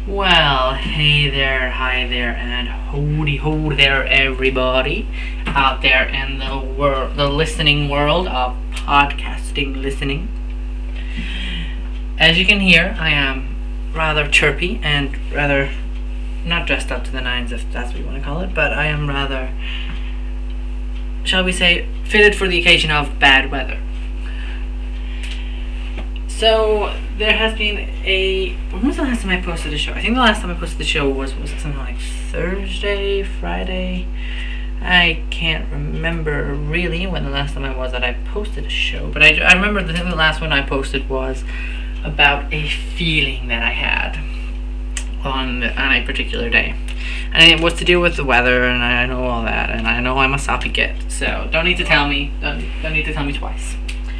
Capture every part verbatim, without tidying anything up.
Well, hey there, hi there, and howdy ho there, everybody out there in the world, the listening world of podcasting listening. As you can hear, I am rather chirpy and rather not dressed up to the nines, if that's what you want to call it, but I am rather, shall we say, fitted for the occasion of bad weather. So there has been a. When was the last time I posted a show? I think the last time I posted the show was was it something like Thursday, Friday. I can't remember really when the last time I was that I posted a show, but I, I remember the, the last one I posted was about a feeling that I had on the, on a particular day, and it was to do with the weather, and I know all that, and I know I'm a soppy git, so don't need to tell me. Don't don't need to tell me twice.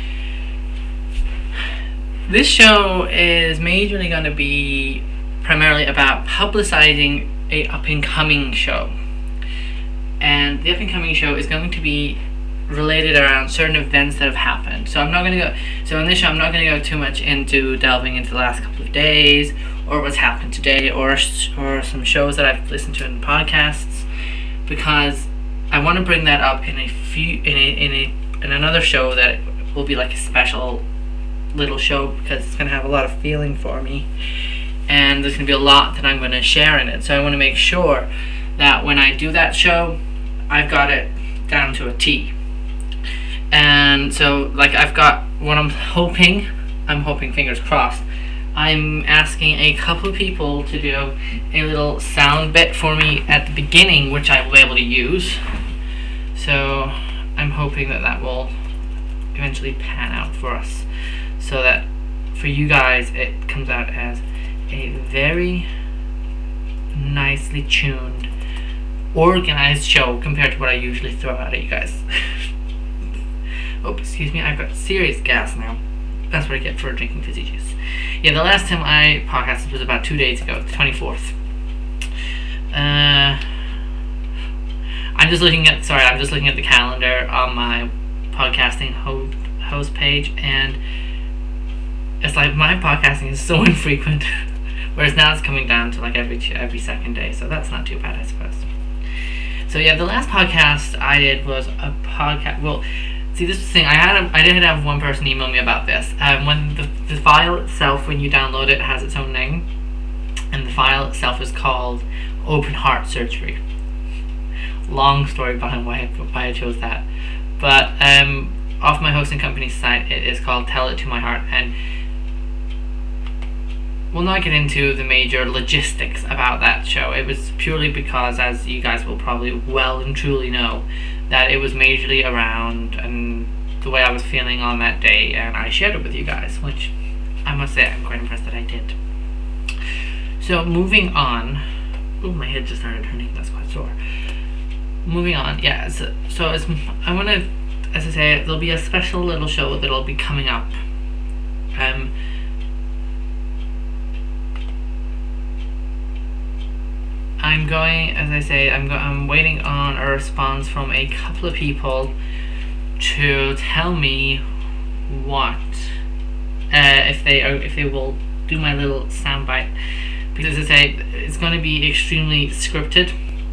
This show is majorly going to be primarily about publicizing a up-and-coming show. And the up-and-coming show is going to be related around certain events that have happened. So I'm not going to go so in this show I'm not going to go too much into delving into the last couple of days or what's happened today or or some shows that I've listened to in podcasts, because I want to bring that up in a few in a in a in another show that will be like a special little show, because it's going to have a lot of feeling for me, and there's going to be a lot that I'm going to share in it. So I want to make sure that when I do that show, I've got it down to a T. And so, like, I've got what I'm hoping, I'm hoping, fingers crossed, I'm asking a couple of people to do a little sound bit for me at the beginning, which I will be able to use. So I'm hoping that that will eventually pan out for us, so that for you guys it comes out as a very nicely tuned, organized show compared to what I usually throw out at you guys. Oh, excuse me, I've got serious gas now. That's what I get for drinking fizzy juice. Yeah, the last time I podcasted was about two days ago, the twenty-fourth. Uh, I'm just looking at, sorry, I'm just looking at the calendar on my podcasting ho- host page, and it's like my podcasting is so infrequent, whereas now it's coming down to like every every second day, so that's not too bad, I suppose. So yeah, the last podcast I did was a podcast. Well, see, this was the thing. I had a, I did have one person email me about this. Um, when the the file itself, when you download it, has its own name, and the file itself is called Open Heart Surgery. Long story behind why why I chose that, but um, off my hosting company's site, it is called Tell It to My Heart, and we'll not get into the major logistics about that show. It was purely because, as you guys will probably well and truly know, that it was majorly around and the way I was feeling on that day, and I shared it with you guys, which I must say I'm quite impressed that I did. So moving on, ooh, my head just started hurting. That's quite sore. Moving on, yeah. So, so it's, I want to, as I say, there'll be a special little show that'll be coming up. Um. I'm going, as I say, I'm go- I'm waiting on a response from a couple of people to tell me what uh, if they are, if they will do my little soundbite, because as I say, it's going to be extremely scripted.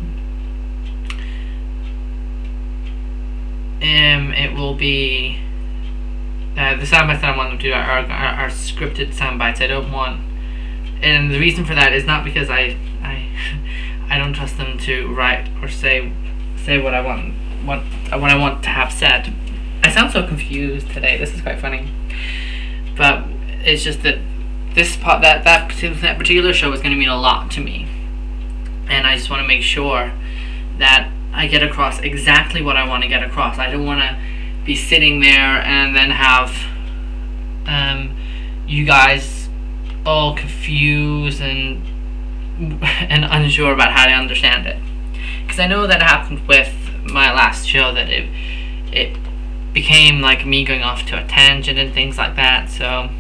Um, it will be uh, the soundbites that I want them to do are, are, are scripted soundbites. I don't want, and the reason for that is not because I I I don't trust them to write or say say what I want what what I want to have said. I sound so confused today. This is quite funny, but it's just that this part that that that particular show is going to mean a lot to me, and I just want to make sure that I get across exactly what I want to get across. I don't want to be sitting there and then have um, you guys all confused and and unsure about how to understand it, because I know that happened with my last show, that it it became like me going off to a tangent and things like that. So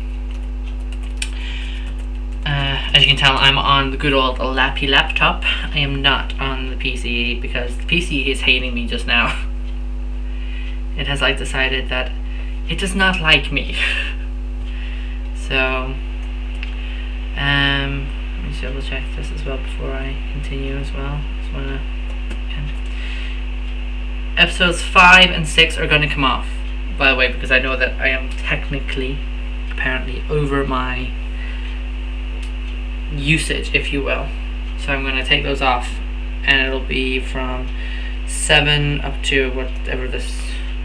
uh, as you can tell, I'm on the good old lappy laptop. I am not on the P C, because the P C is hating me just now. It has like decided that it does not like me. So um just double check this as well before I continue as well. Just wanna. Yeah. Episodes five and six are going to come off, by the way, because I know that I am technically, apparently, over my usage, if you will. So I'm going to take those off, and it'll be from seven up to whatever this.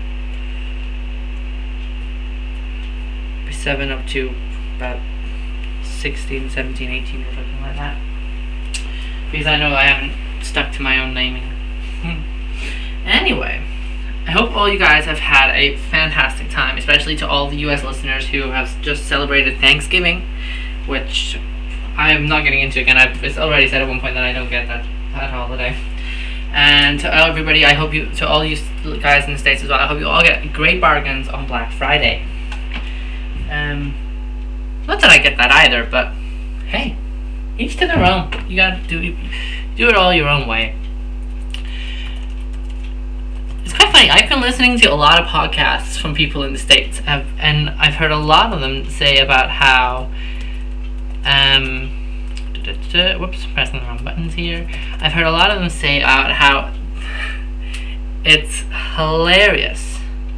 Be seven up to about sixteen, seventeen, eighteen, or something like that. Because I know I haven't stuck to my own naming. Anyway, I hope all you guys have had a fantastic time, especially to all the U S listeners who have just celebrated Thanksgiving, which I am not getting into again. I've it's already said at one point that I don't get that, that holiday. And to everybody, I hope you, to all you guys in the States as well, I hope you all get great bargains on Black Friday. Um, not that I get that either, but hey, each to their own. You gotta do do it all your own way. It's quite funny. I've been listening to a lot of podcasts from people in the States, I've, and I've heard a lot of them say about how, um, da, da, da, whoops, pressing the wrong buttons here. I've heard a lot of them say about how it's hilarious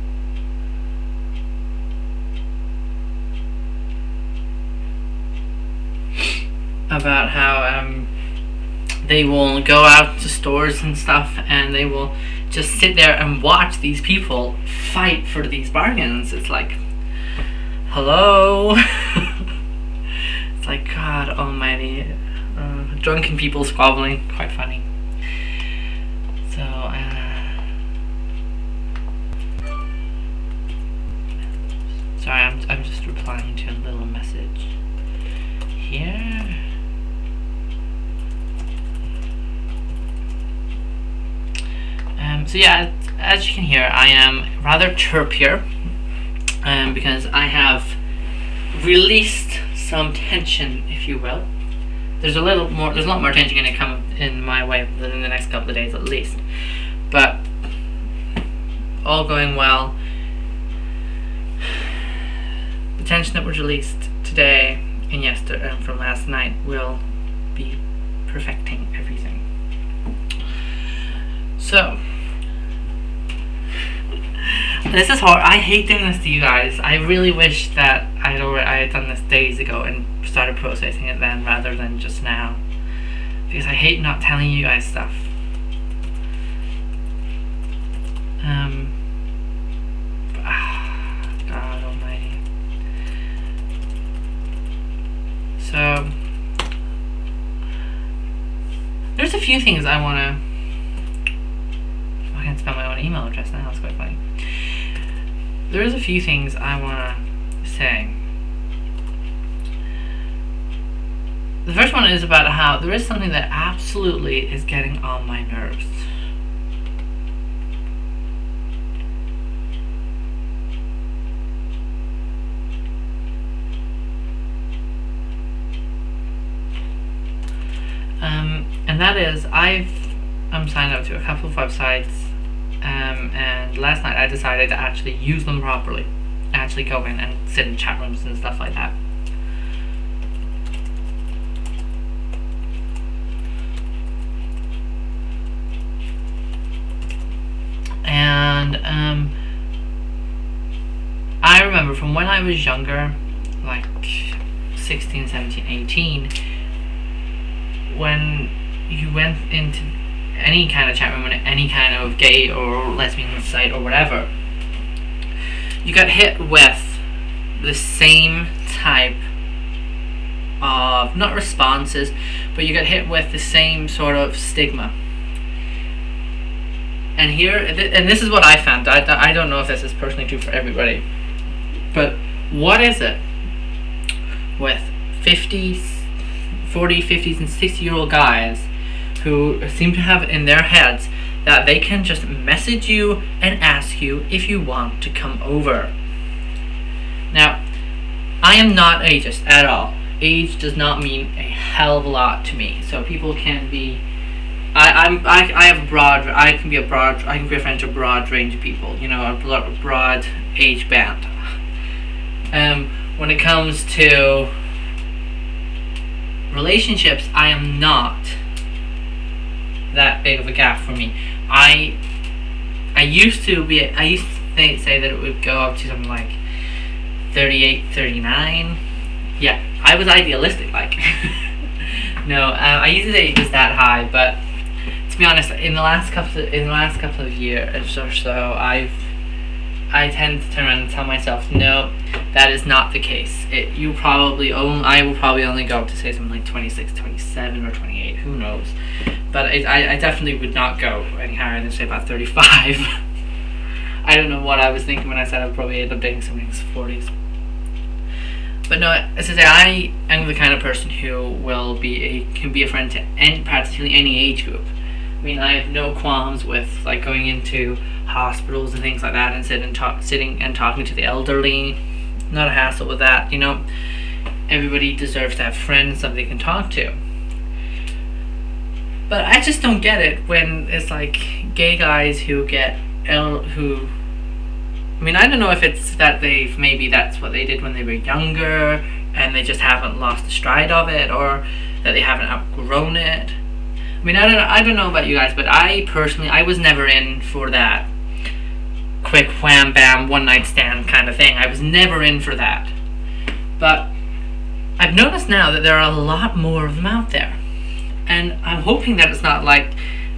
about how um, they will go out to stores and stuff, and they will just sit there and watch these people fight for these bargains. It's like, hello. It's like, God almighty. Uh, drunken people squabbling. Quite funny. So, uh, sorry, I'm, I'm just replying to a little message here. Um, so yeah, as you can hear, I am rather chirpier, um, because I have released some tension, if you will. There's a little more, there's a lot more tension going to come in my way within the next couple of days at least. But all going well. The tension that was released today and yesterday and from last night will be perfecting everything. So, this is hard. I hate doing this to you guys. I really wish that I'd already I had done this days ago and started processing it then rather than just now, because I hate not telling you guys stuff. Um, but, ah, God Almighty. So, there's a few things I want to. I can't spell my own email address now. That's quite funny. There's a few things I want to say. The first one is about how there is something that absolutely is getting on my nerves. Um, and that is, I've I'm signed up to a couple of websites. Um, and last night I decided to actually use them properly. Actually go in and sit in chat rooms and stuff like that. And um, I remember from when I was younger, like sixteen, seventeen, eighteen, when you went into any kind of chat room on any kind of gay or lesbian site or whatever, you got hit with the same type of, not responses, but you got hit with the same sort of stigma. And here, and this is what I found, I, I don't know if this is personally true for everybody, but what is it with fifties, forty, fifties, and sixty year old guys who seem to have in their heads that they can just message you and ask you if you want to come over? Now, I am not ageist at all. Age does not mean a hell of a lot to me. So people can be, I, I'm, I, I have a broad, I can be a broad, I can be a friend to a broad range of people. You know, a broad age band. Um, when it comes to relationships, I am not that big of a gap for me. I I used to be I used to think, say that it would go up to something like thirty-eight, thirty-nine. Yeah, I was idealistic, like. No, um, I used to say it was that high, but to be honest, in the last couple of, in the last couple of years or so, I've I tend to turn around and tell myself, no, that is not the case. It you probably only I will probably only go up to say something like twenty-six, twenty-seven, or twenty-eight. Who knows? But it, I I definitely would not go any higher than say about thirty-five. I don't know what I was thinking when I said I would probably end up dating somebody in his forties. But no, as I say, I am the kind of person who will be a, can be a friend to any, practically any age group. I mean, I have no qualms with like going into hospitals and things like that and sit and talk, sitting and talking to the elderly. Not a hassle with that, you know. Everybody deserves to have friends that they can talk to. But I just don't get it when it's like gay guys who get el- who. I mean, I don't know if it's that they've, maybe that's what they did when they were younger and they just haven't lost the stride of it, or that they haven't outgrown it. I mean, I don't know, I don't know about you guys, but I personally, I was never in for that quick wham bam one night stand kind of thing. I was never in for that. But I've noticed now that there are a lot more of them out there. And I'm hoping that it's not like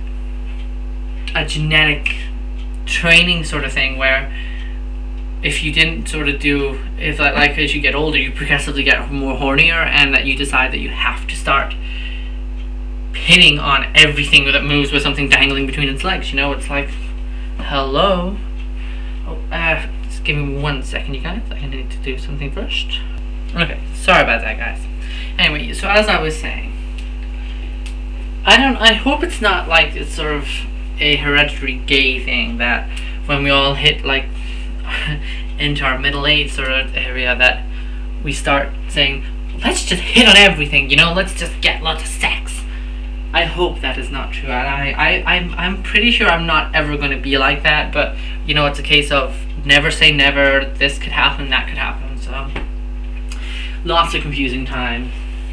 a genetic training sort of thing where if you didn't sort of do, if like, like as you get older, you progressively get more hornier, and that you decide that you have to start hitting on everything that moves with something dangling between its legs. You know, it's like, hello. Oh, uh, just give me one second, you guys. I need to do something first. Okay, sorry about that, guys. Anyway, so as I was saying, I don't. I hope it's not like it's sort of a hereditary gay thing that when we all hit like into our middle age sort of area that we start saying, let's just hit on everything, you know, let's just get lots of sex. I hope that is not true, and I, I, I'm, I'm pretty sure I'm not ever going to be like that, but, you know, it's a case of never say never, this could happen, that could happen, so, lots of confusing time,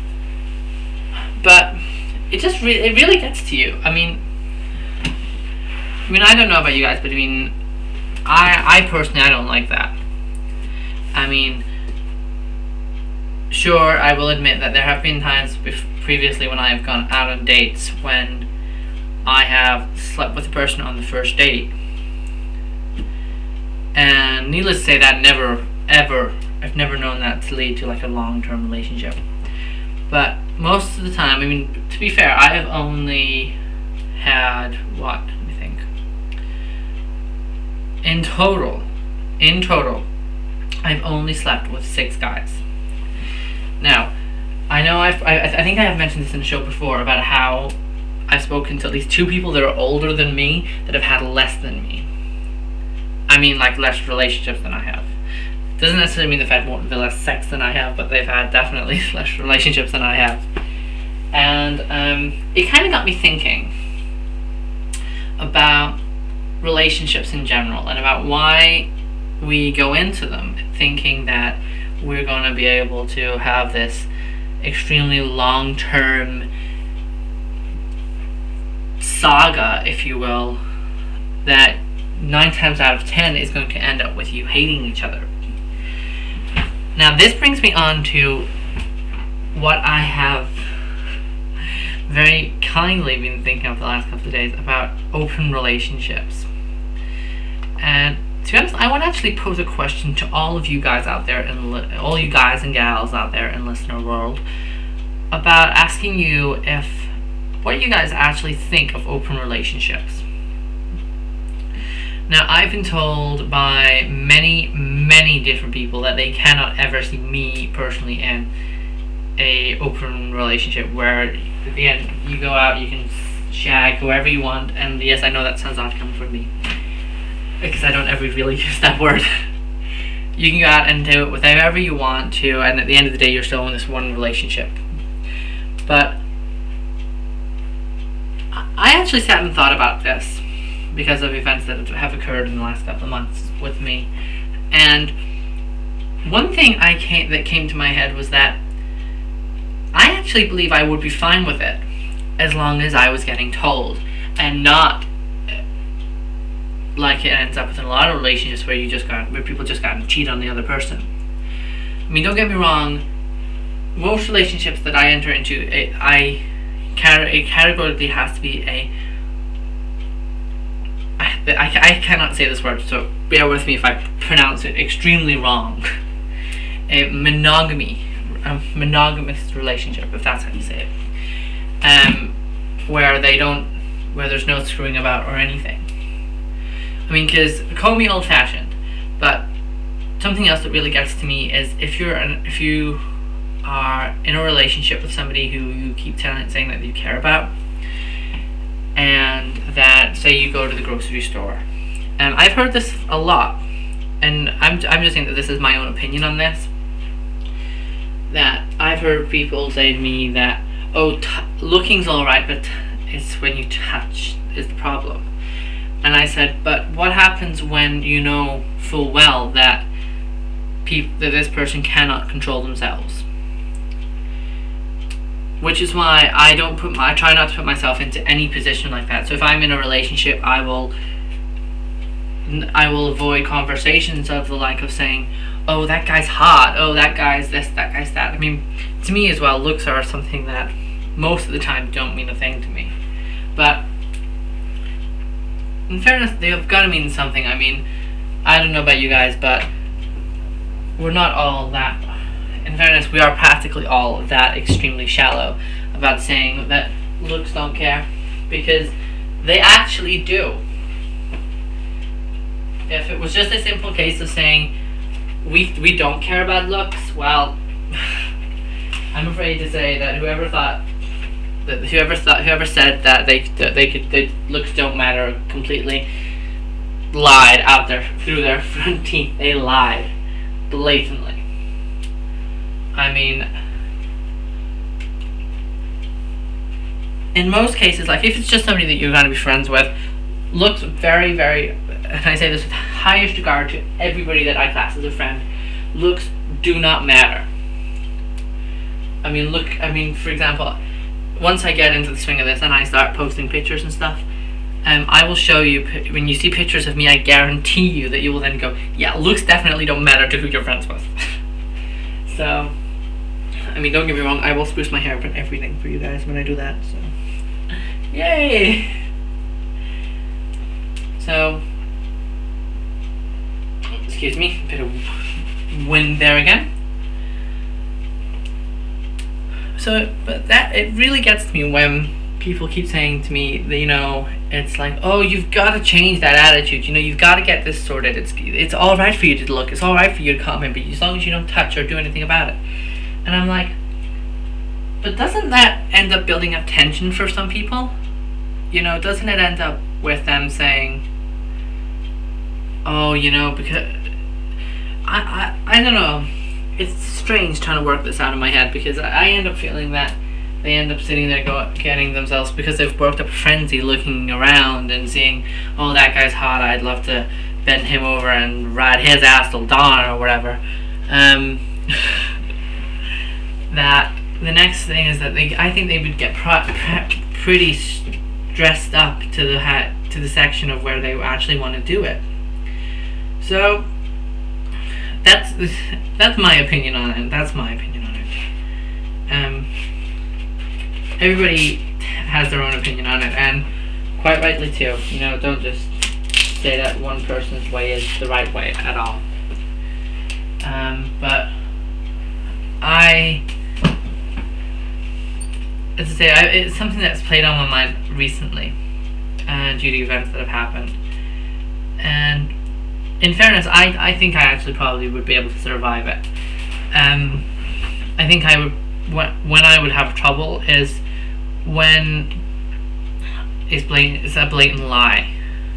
but, it just, re- it really gets to you. I mean, I mean, I don't know about you guys, but I mean, I, I personally, I don't like that. I mean, sure, I will admit that there have been times bef- previously when I have gone out on dates when I have slept with a person on the first date. And needless to say, that never, ever, I've never known that to lead to like a long-term relationship. But most of the time, I mean, to be fair, I have only had, what, let me think. In total, in total, I've only slept with six guys. Now, I know I've, I, I think I have mentioned this in the show before about how I've spoken to at least two people that are older than me that have had less than me. I mean, like, less relationships than I have. Doesn't necessarily mean they've had more, the less sex than I have, but they've had definitely less relationships than I have. And um, it kind of got me thinking about relationships in general and about why we go into them thinking that we're going to be able to have this extremely long-term saga, if you will, that nine times out of ten is going to end up with you hating each other. Now, this brings me on to what I have very kindly been thinking of the last couple of days about open relationships. And to be honest, I want to actually pose a question to all of you guys out there, and li- all you guys and gals out there in listener world, about asking you if what you guys actually think of open relationships. Now, I've been told by many, many different people that they cannot ever see me personally in a open relationship where at the end you go out, you can shag whoever you want, and yes, I know that sounds odd coming from me, because I don't ever really use that word. You can go out and do it with whoever you want to, and at the end of the day, you're still in this one relationship. But I actually sat and thought about this because of events that have occurred in the last couple of months with me. And one thing I came that came to my head was that I actually believe I would be fine with it as long as I was getting told, and not like it ends up with a lot of relationships where you just got where people just got to cheat on the other person. I mean, don't get me wrong. Most relationships that I enter into, it, I it categorically has to be a. I, I, I cannot say this word, so bear with me if I pronounce it extremely wrong. A monogamy, a monogamous relationship, if that's how you say it, um, where they don't, where there's no screwing about or anything. I mean, because call me old-fashioned, but something else that really gets to me is if you're an, if you are in a relationship with somebody who you keep telling saying that you care about, and that, say, you go to the grocery store, and I've heard this a lot, and I'm I'm just saying that this is my own opinion on this. That I've heard people say to me that, oh, t- looking's all right, but it's when you touch is the problem. And I said, but what happens when you know full well that peop- that this person cannot control themselves? Which is why I don't put my, I try not to put myself into any position like that. So if I'm in a relationship, I will I will avoid conversations of the like of saying, oh, that guy's hot, oh, that guy's this, that guy's that. I mean, to me as well, looks are something that most of the time don't mean a thing to me. But in fairness, they've got to mean something. I mean, I don't know about you guys, but we're not all that. In fairness, we are practically all that extremely shallow about saying that looks don't care, because they actually do. If it was just a simple case of saying we we don't care about looks, well, I'm afraid to say that whoever thought that whoever thought whoever said that they that they could that looks don't matter completely lied out there through their front teeth. They lied blatantly. I mean, in most cases, like if it's just somebody that you're going to be friends with, looks very, very, and I say this with highest regard to everybody that I class as a friend, looks do not matter. I mean, look, I mean, for example, once I get into the swing of this and I start posting pictures and stuff, um, I will show you, when you see pictures of me, I guarantee you that you will then go, yeah, looks definitely don't matter to who you're friends with. So, I mean, don't get me wrong, I will spruce my hair up and everything for you guys when I do that, so. Yay! So, excuse me, a bit of wind there again. So, but that, it really gets to me when people keep saying to me that, you know, it's like, oh, you've got to change that attitude, you know, you've got to get this sorted, it's it's all right for you to look, it's all right for you to comment, but as long as you don't touch or do anything about it. And I'm like, but doesn't that end up building up tension for some people? You know, doesn't it end up with them saying, oh, you know, because I, I, I don't know, it's strange trying to work this out in my head, because I end up feeling that they end up sitting there go, getting themselves, because they've worked up a frenzy looking around and seeing, oh, that guy's hot, I'd love to bend him over and ride his ass till dawn or whatever. Um, that the next thing is that they, I think they would get pro- pre- pretty stressed up to the ha- to the section of where they actually want to do it. So that's that's my opinion on it. That's my opinion on it. Um, everybody has their own opinion on it, and quite rightly too. You know, don't just say that one person's way is the right way at all. Um, but I, as I say, I, it's something that's played on my mind recently, uh, due to events that have happened. And in fairness, I, I think I actually probably would be able to survive it. Um, I think I would, when, when I would have trouble is when it's blatant, it's a blatant lie.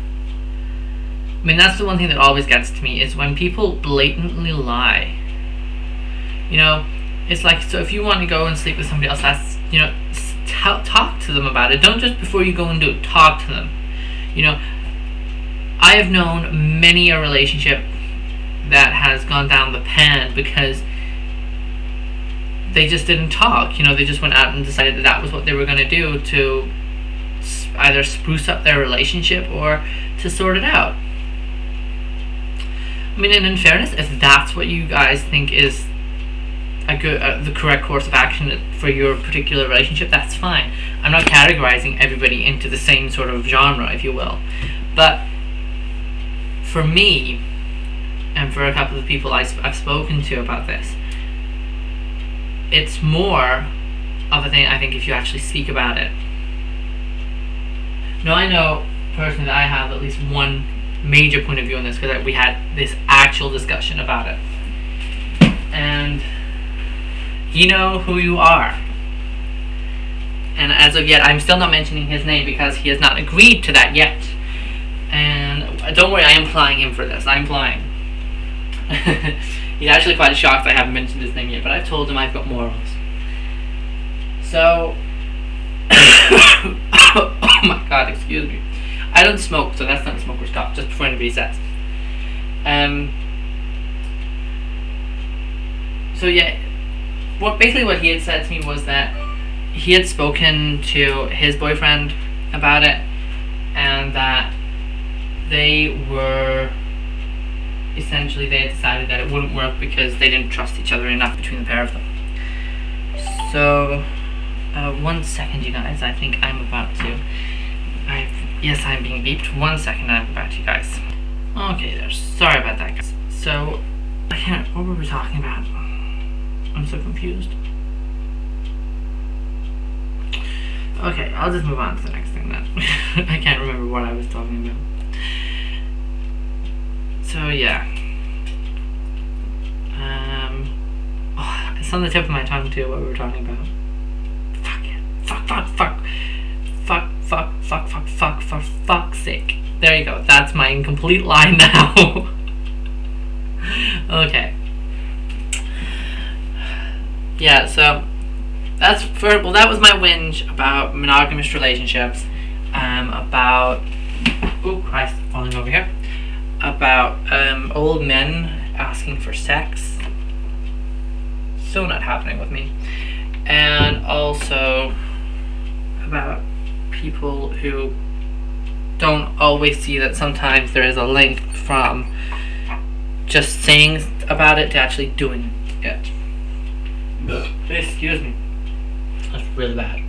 I mean, that's the one thing that always gets to me, is when people blatantly lie. You know, it's like, so if you want to go and sleep with somebody else, that's, you know, t- talk to them about it. Don't just before you go and do it, talk to them. You know, I have known many a relationship that has gone down the pan because they just didn't talk. You know, they just went out and decided that that was what they were going to do to either spruce up their relationship or to sort it out. I mean, and in fairness, if that's what you guys think is a good, uh, the correct course of action for your particular relationship, that's fine. I'm not categorizing everybody into the same sort of genre, if you will. But for me, and for a couple of people I've spoken to about this, it's more of a thing, I think, if you actually speak about it. Now, I know personally that I have at least one major point of view on this, because we had this actual discussion about it. And you know who you are. And as of yet, I'm still not mentioning his name because he has not agreed to that yet. And don't worry, I am flying him for this. I'm flying. He's actually quite shocked I haven't mentioned his name yet, but I've told him I've got morals. So, oh my god, excuse me. I don't smoke, so that's not a smoker's cough, just before anybody says. Um. So yeah, what basically what he had said to me was that he had spoken to his boyfriend about it, and that they were essentially they had decided that it wouldn't work because they didn't trust each other enough between the pair of them. So, uh, one second, you guys. I think I'm about to. I yes, I'm being beeped. One second, I'm back to you guys. Okay, there. Sorry about that, guys. So, I can't. What were we talking about? I'm so confused. Okay, I'll just move on to the next thing then. I can't remember what I was talking about. So yeah. Um. Oh, it's on the tip of my tongue too. What we were talking about. Fuck it. Fuck. Fuck. Fuck. Fuck. Fuck. Fuck. Fuck. Fuck. For fuck's sake. There you go. That's my incomplete line now. Okay. Yeah. So that's for. Well, that was my whinge about monogamous relationships. Um. About. Oh Christ! Falling over here. About um, old men asking for sex. So not happening with me. And also about people who don't always see that sometimes there is a link from just saying about it to actually doing it. Excuse me. That's really bad.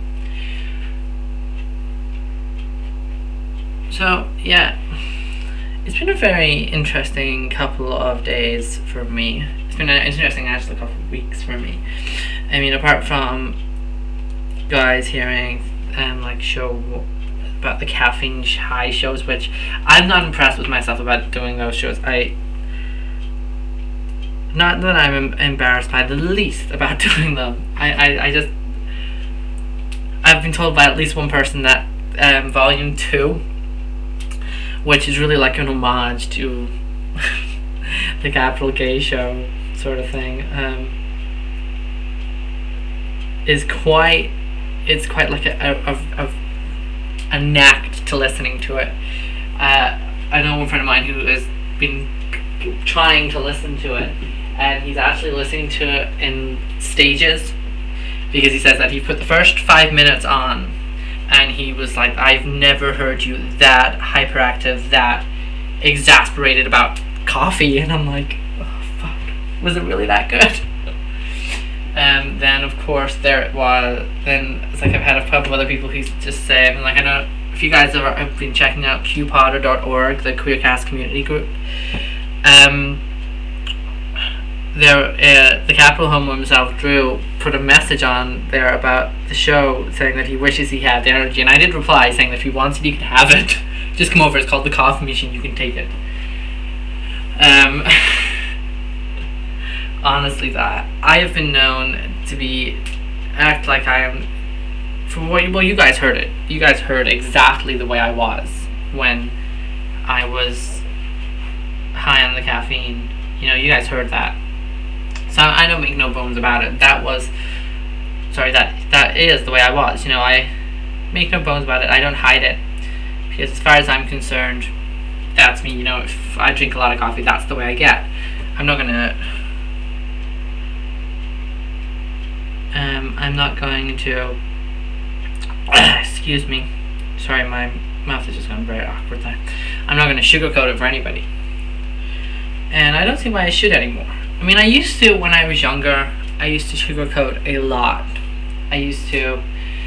So, yeah. It's been a very interesting couple of days for me. It's been an interesting actually couple of weeks for me. I mean, apart from guys hearing um like show about the caffeine high shows, which I'm not impressed with myself about doing those shows. I not that I'm em- embarrassed by the least about doing them. I, I, I just I've been told by at least one person that um, volume two, which is really like an homage to the Capital Gay Show sort of thing, um, is quite, it's quite like a, a, a, a knack to listening to it. Uh, I know one friend of mine who has been trying to listen to it, and he's actually listening to it in stages, because he says that he put the first five minutes on, and he was like, I've never heard you that hyperactive, that exasperated about coffee. And I'm like, oh, fuck. Was it really that good? Um, then, of course, there it was. Then it's like I've had a couple of other people who just say, I mean, like, I know if you guys have, have been checking out q potter dot org, the Queercast community group, um, there, uh, the Capital Homo himself, Drew, put a message on there about the show saying that he wishes he had the energy, and I did reply saying that if he wants it, he can have it. Just come over. It's called the Coffee Machine. You can take it. Um, honestly, that I have been known to be act like I am. For what well, you guys heard it. You guys heard exactly the way I was when I was high on the caffeine. You know, you guys heard that. So I don't make no bones about it. That was, sorry, that that is the way I was. You know, I make no bones about it. I don't hide it, because as far as I'm concerned, that's me. You know, if I drink a lot of coffee, that's the way I get. I'm not gonna. Um, I'm not going to. Excuse me. Sorry, my mouth is just going very awkward there. I'm not going to sugarcoat it for anybody. And I don't see why I should anymore. I mean, I used to when I was younger. I used to sugarcoat a lot. I used to.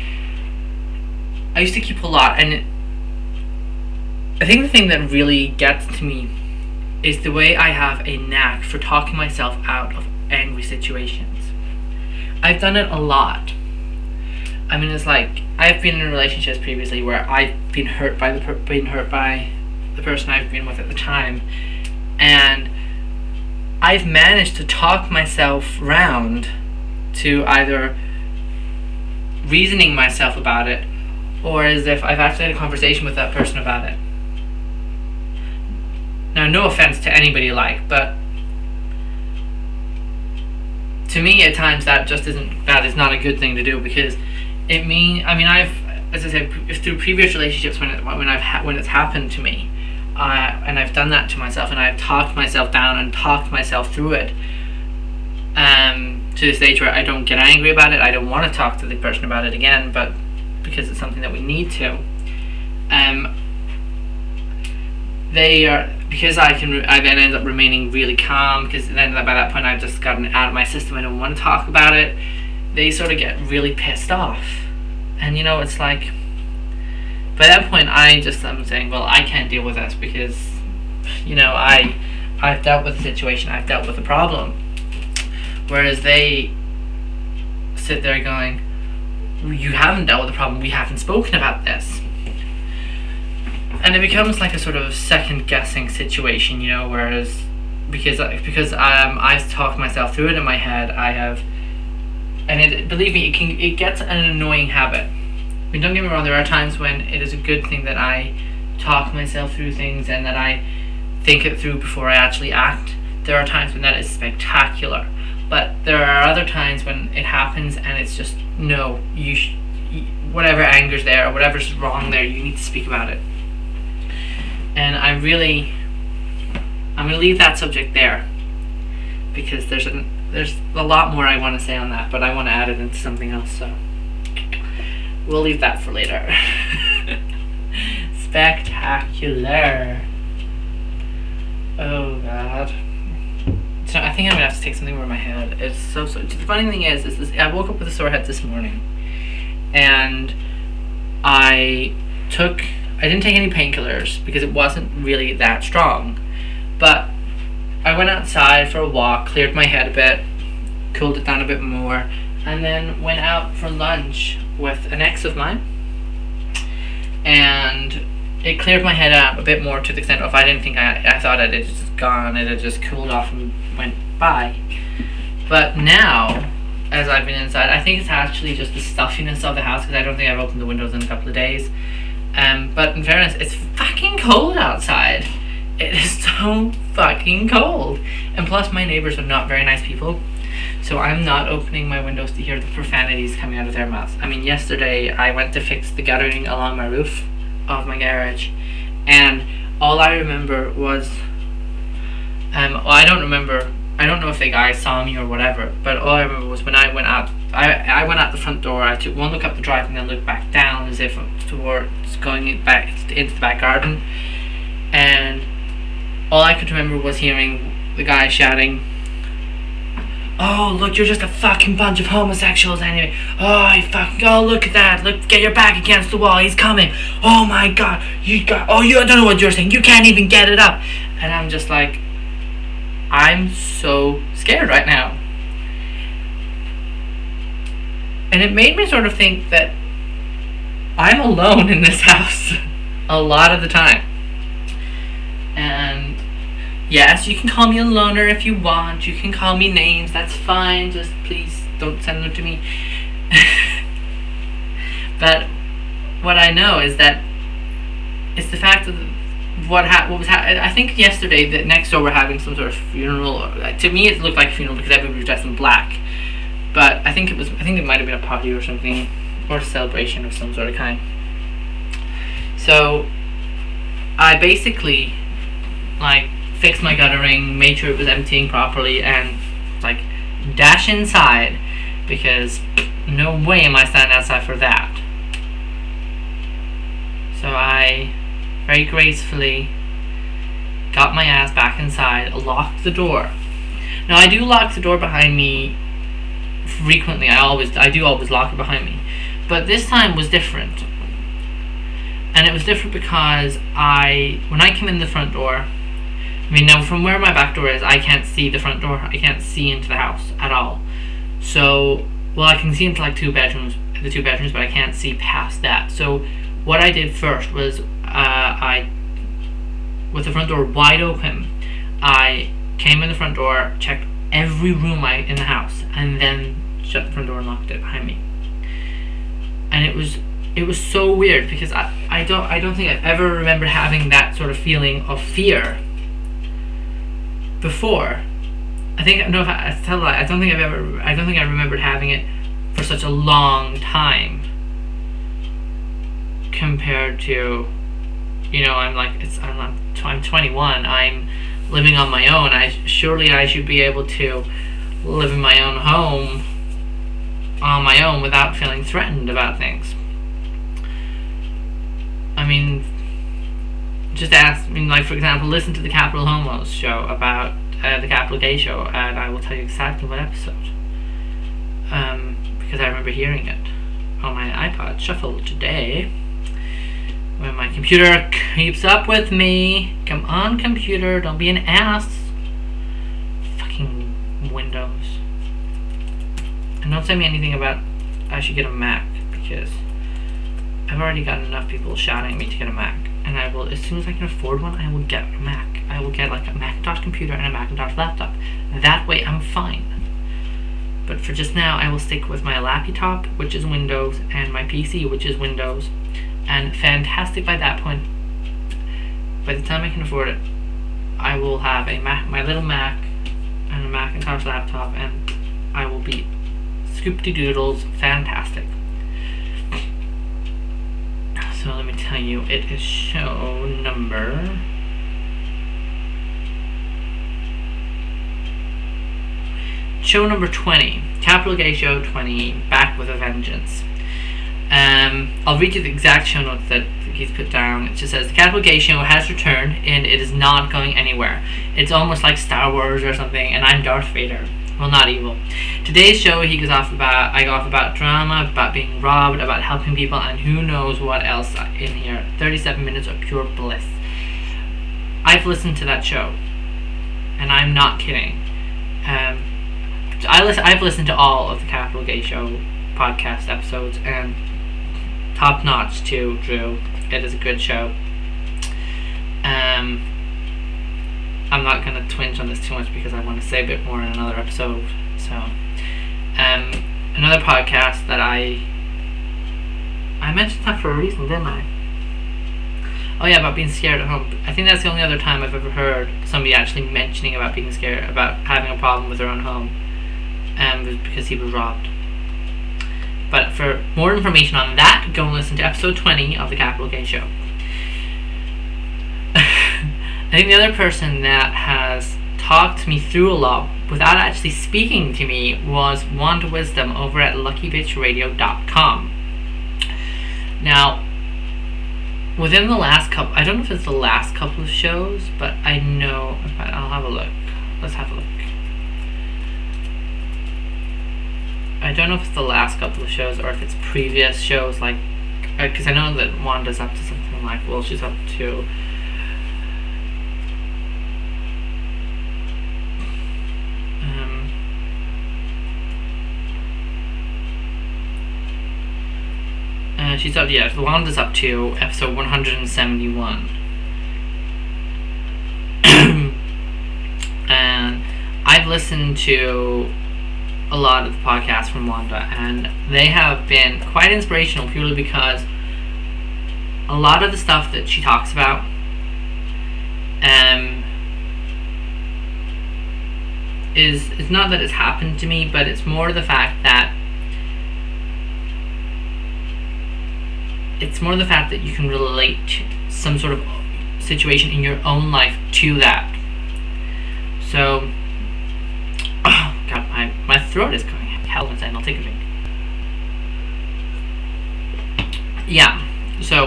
I used to keep a lot, and it, I think the thing that really gets to me is the way I have a knack for talking myself out of angry situations. I've done it a lot. I mean, it's like I've been in relationships previously where I've been hurt by the per- been hurt by the person I've been with at the time, and I've managed to talk myself round to either reasoning myself about it, or as if I've actually had a conversation with that person about it. Now, no offense to anybody alike, but to me, at times that just isn't that is not a good thing to do, because it mean I mean I've, as I said, through previous relationships when it, when I've ha- when it's happened to me, uh, and I've done that to myself, and I've talked myself down and talked myself through it, um, to the stage where I don't get angry about it. I don't want to talk to the person about it again, but because it's something that we need to. Um, they are because I can. I then end up remaining really calm, because then by that point I've just gotten it out of my system. I don't want to talk about it. They sort of get really pissed off, and you know, it's like by that point I just I'm saying, well, I can't deal with this because, you know, I I've dealt with the situation. I've dealt with the problem, whereas they sit there going, you haven't dealt with the problem. We haven't spoken about this. And it becomes like a sort of second guessing situation, you know, whereas because because um I've talked myself through it in my head, I have, and it, believe me, it can it gets an annoying habit. I mean, don't get me wrong, there are times when it is a good thing that I talk myself through things and that I think it through before I actually act. There are times when that is spectacular, but there are other times when it happens and it's just, no, you sh- whatever anger's there or whatever's wrong there, you need to speak about it. And I really, I'm going to leave that subject there, because there's a, there's a lot more I want to say on that, but I want to add it into something else, so we'll leave that for later. Spectacular. Oh God. So I think I'm gonna have to take something over my head. It's so so. The funny thing is, is this, I woke up with a sore head this morning, and I took. I didn't take any painkillers because it wasn't really that strong, but I went outside for a walk, cleared my head a bit, cooled it down a bit more, and then went out for lunch with an ex of mine, and it cleared my head out a bit more to the extent of I didn't think I, I thought it had just gone, it had just cooled off and went by. But now, as I've been inside, I think it's actually just the stuffiness of the house, because I don't think I've opened the windows in a couple of days. Um, but in fairness, it's fucking cold outside. It is so fucking cold. And plus, my neighbors are not very nice people, so I'm not opening my windows to hear the profanities coming out of their mouths. I mean, yesterday I went to fix the guttering along my roof of my garage, and all I remember was, um, well, I don't remember, I don't know if the guy saw me or whatever, but all I remember was when I went out, I, I went out the front door, I took one look up the drive and then looked back down as if towards going back into the back garden, and all I could remember was hearing the guy shouting, "Oh, look, you're just a fucking bunch of homosexuals anyway. Oh, you fucking, oh, look at that. Look, get your back against the wall. He's coming. Oh my God. You got, oh, you, I don't know what you're saying. You can't even get it up." And I'm just like, I'm so scared right now. And it made me sort of think that I'm alone in this house a lot of the time. And yes, you can call me a loner if you want. You can call me names. That's fine. Just please don't send them to me. But what I know is that it's the fact of what ha- what was ha- I think yesterday that next door were having some sort of funeral. Or, to me, it looked like a funeral because everybody was dressed in black. But I think it was. I think it might have been a party or something, or a celebration of some sort of kind. So I basically like fixed my guttering, made sure it was emptying properly, and like dash inside because no way am I standing outside for that. So I very gracefully got my ass back inside, locked the door. Now I do lock the door behind me frequently. I always, I do always lock it behind me. But this time was different. And it was different because I, when I came in the front door, I mean, now from where my back door is, I can't see the front door. I can't see into the house at all. So, well, I can see into like two bedrooms, the two bedrooms, but I can't see past that. So, what I did first was, uh, I, with the front door wide open, I came in the front door, checked every room I in the house, and then shut the front door and locked it behind me. And it was, it was so weird because I, I don't, I don't think I've ever remembered having that sort of feeling of fear before. I think no, if I, I tell a lie, I don't think I've ever, I don't think I remembered having it for such a long time. Compared to, you know, I'm like, it's I'm not, I'm twenty-one. I'm living on my own. I surely I should be able to live in my own home on my own without feeling threatened about things. I mean, just ask. I mean, like for example, listen to the Capital Homos show about uh, the Capital Gay show, and I will tell you exactly what episode. Um, because I remember hearing it on my iPod Shuffle today. When my computer keeps up with me. Come on, computer, don't be an ass. Fucking Windows. And don't say me anything about I should get a Mac, because I've already got enough people shouting at me to get a Mac. And I will, as soon as I can afford one, I will get a Mac. I will get like a Macintosh computer and a Macintosh laptop. That way I'm fine. But for just now, I will stick with my laptop, which is Windows, and my P C, which is Windows. And fantastic by that point. By the time I can afford it, I will have a Mac, my little Mac, and a Macintosh laptop, and I will be scoop-de-doodles fantastic. So let me tell you, it is show number show number twenty, Capital Gay Show twenty, back with a vengeance. Um, I'll read you the exact show notes that he's put down. It just says, the Capital Gay Show has returned, and it is not going anywhere. It's almost like Star Wars or something, and I'm Darth Vader. Well, not evil. Today's show, he goes off about, I go off about drama, about being robbed, about helping people, and who knows what else in here. thirty-seven minutes of pure bliss. I've listened to that show, and I'm not kidding. Um, I listen, I've listened to all of the Capital Gay Show podcast episodes, and top notch too, Drew. It is a good show. Um, I'm not going to twinge on this too much because I want to say a bit more in another episode. So, um, another podcast that I I mentioned that for a reason, didn't I? Oh yeah, about being scared at home. I think that's the only other time I've ever heard somebody actually mentioning about being scared, about having a problem with their own home, um, was because he was robbed. But for more information on that, go and listen to episode twenty of the Capital Gay Show. I think the other person that has talked me through a lot without actually speaking to me was Wanda Wisdom over at lucky bitch radio dot com. Now, within the last couple, I don't know if it's the last couple of shows, but I know, I'll have a look. Let's have a look. I don't know if it's the last couple of shows or if it's previous shows, like, because uh, I know that Wanda's up to something like, well, she's up to um, uh, she's up, yeah, Wanda's up to episode one hundred seventy-one. And I've listened to a lot of the podcasts from Wanda, and they have been quite inspirational purely because a lot of the stuff that she talks about um, is, it's not that it's happened to me, but it's more the fact that it's more the fact that you can relate some sort of situation in your own life to that. So, oh God, my, my throat is going health and saying I'll take a drink. Yeah, so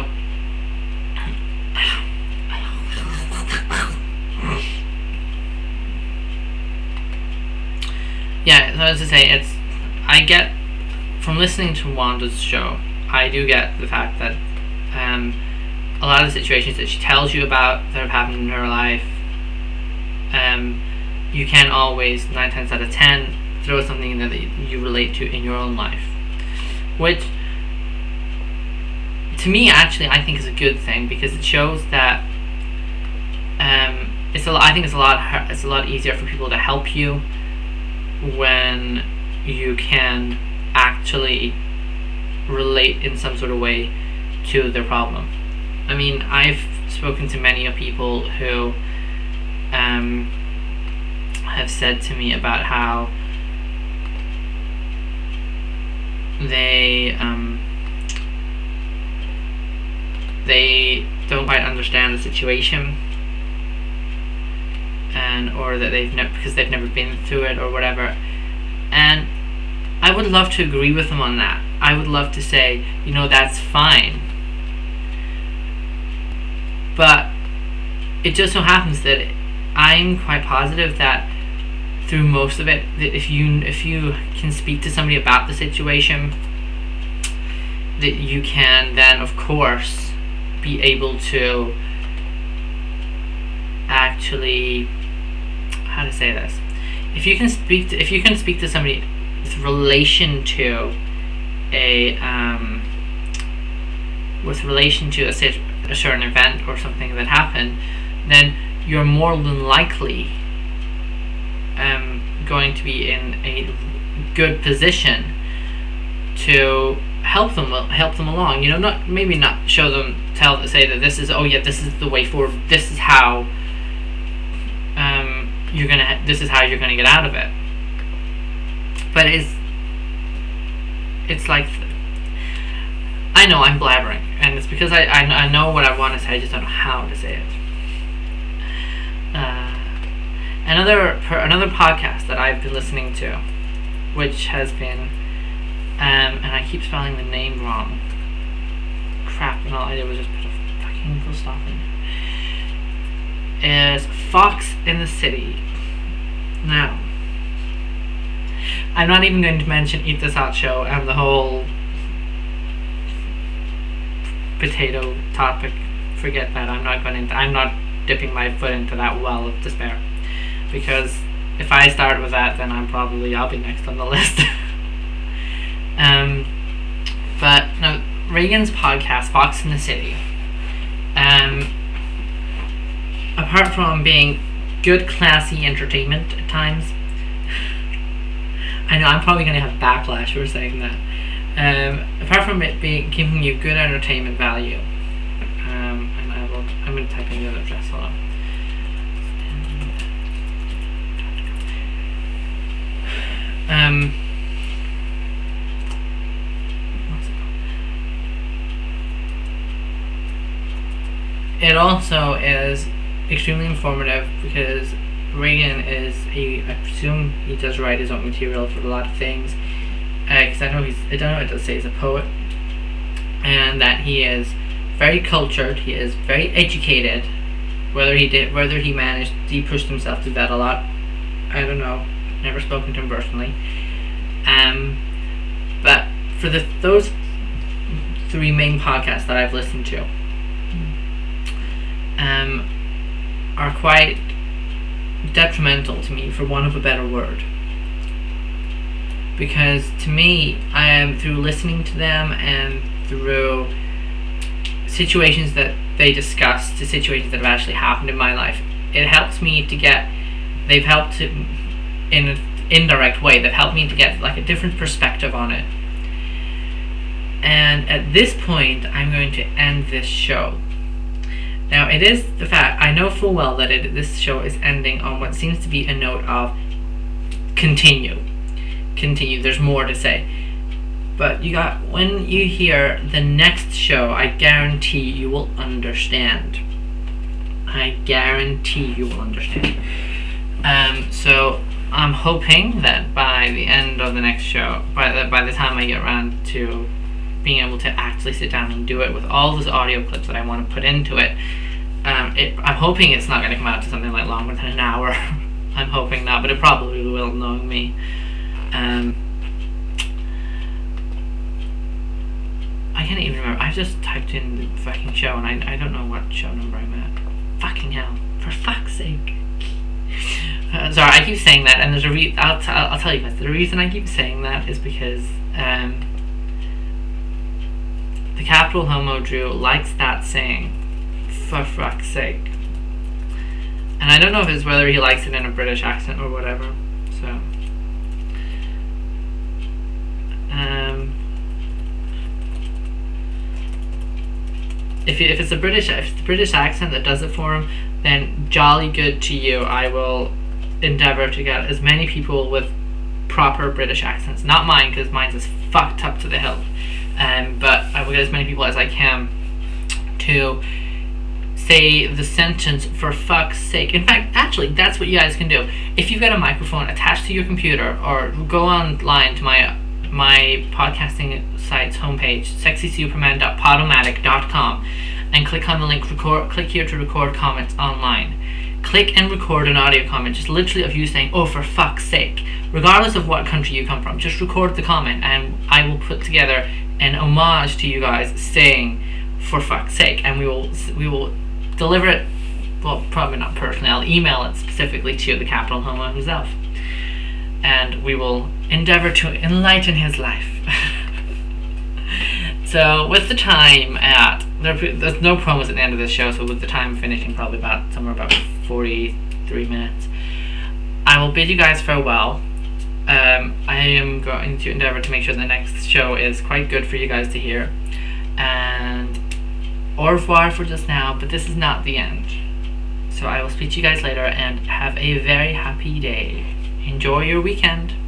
yeah, so as I say, it's I get from listening to Wanda's show, I do get the fact that um, a lot of the situations that she tells you about that have happened in her life, um, you can always, nine times out of ten, throw something in there that you relate to in your own life, which to me actually I think is a good thing, because it shows that um, it's a lot, I think it's a lot it's a lot easier for people to help you when you can actually relate in some sort of way to their problem. I mean, I've spoken to many of people who um, have said to me about how they um, they don't quite understand the situation, and or that they've never because they've never been through it or whatever. And I would love to agree with them on that. I would love to say, you know, that's fine. But it just so happens that I'm quite positive that through most of it, that if you if you can speak to somebody about the situation, that you can then, of course, be able to actually, how to say this? If you can speak to if you can speak to somebody with relation to a um, with relation to a, a certain event or something that happened, then you're more than likely um, going to be in a good position to help them help them along. You know, not maybe not show them tell say that this is oh yeah this is the way forward. This is how um, you're gonna this is how you're gonna get out of it. But it's it's like I know I'm blabbering, and it's because I I, I know what I want to say. I just don't know how to say it. Uh, another per, another podcast that I've been listening to, which has been, um, and I keep spelling the name wrong. Crap! And all I did was just put a fucking full stop in there. Is Fox in the City. Now, I'm not even going to mention Eat This Hot Show and the whole potato topic. Forget that. I'm not going to. I'm not dipping my foot into that well of despair, because if I start with that, then I'm probably I'll be next on the list. um, but no, Reagan's podcast, Fox in the City. Um, apart from being good, classy entertainment at times. I know I'm probably going to have backlash for saying that. Um, apart from it being giving you good entertainment value, um, and I will, I'm going to type in the other address. Hold on. Um, what's it called? It also is extremely informative because Reagan is he I presume he does write his own material for a lot of things, because uh, I know he's I don't know what it does say he's a poet, and that he is very cultured, he is very educated. Whether he did whether he managed he pushed himself to that a lot, I don't know, never spoken to him personally. Um but for the those three main podcasts that I've listened to, um are quite detrimental to me, for want of a better word, because to me, I am through listening to them and through situations that they discuss to situations that have actually happened in my life, it helps me to get they've helped to, in an indirect way, they've helped me to get like a different perspective on it. And at this point, I'm going to end this show. Now, it is the fact, I know full well that it, this show is ending on what seems to be a note of continue. Continue, there's more to say. But you got, when you hear the next show, I guarantee you will understand. I guarantee you will understand. Um, so, I'm hoping that by the end of the next show, by the, by the time I get around to being able to actually sit down and do it with all those audio clips that I want to put into it, um, it I'm hoping it's not going to come out to something like longer than an hour. I'm hoping not, but it probably will, knowing me. Um, I can't even remember. I just typed in the fucking show and I, I don't know what show number I'm at. Fucking hell. For fuck's sake. Uh, sorry, I keep saying that, and there's a re- I'll, t- I'll tell you guys, the reason I keep saying that is because um, the Capital Homo Drew likes that saying, for fuck's sake. And I don't know if it's whether he likes it in a British accent or whatever, so. Um, if, you, if it's a British if it's the British accent that does it for him, then jolly good to you. I will endeavour to get as many people with proper British accents, not mine, because mine's is fucked up to the hilt, um, but I will get as many people as I can to say the sentence "for fuck's sake." In fact, actually, that's what you guys can do. If you've got a microphone attached to your computer, or go online to my my podcasting site's homepage, sexy superman dot podomatic dot com, and click on the link, record, click here to record comments online. Click and record an audio comment, just literally of you saying, "Oh, for fuck's sake," regardless of what country you come from. Just record the comment, and I will put together an homage to you guys saying, "For fuck's sake," and we will we will deliver it. Well, probably not personally. I'll email it specifically to the Capital Homo himself, and we will endeavour to enlighten his life. So with the time at there, there's no promos at the end of this show, so with the time finishing probably about somewhere about forty-three minutes, I will bid you guys farewell. um, I am going to endeavour to make sure the next show is quite good for you guys to hear, and au revoir for just now, but this is not the end. So I will speak to you guys later, and have a very happy day. Enjoy your weekend.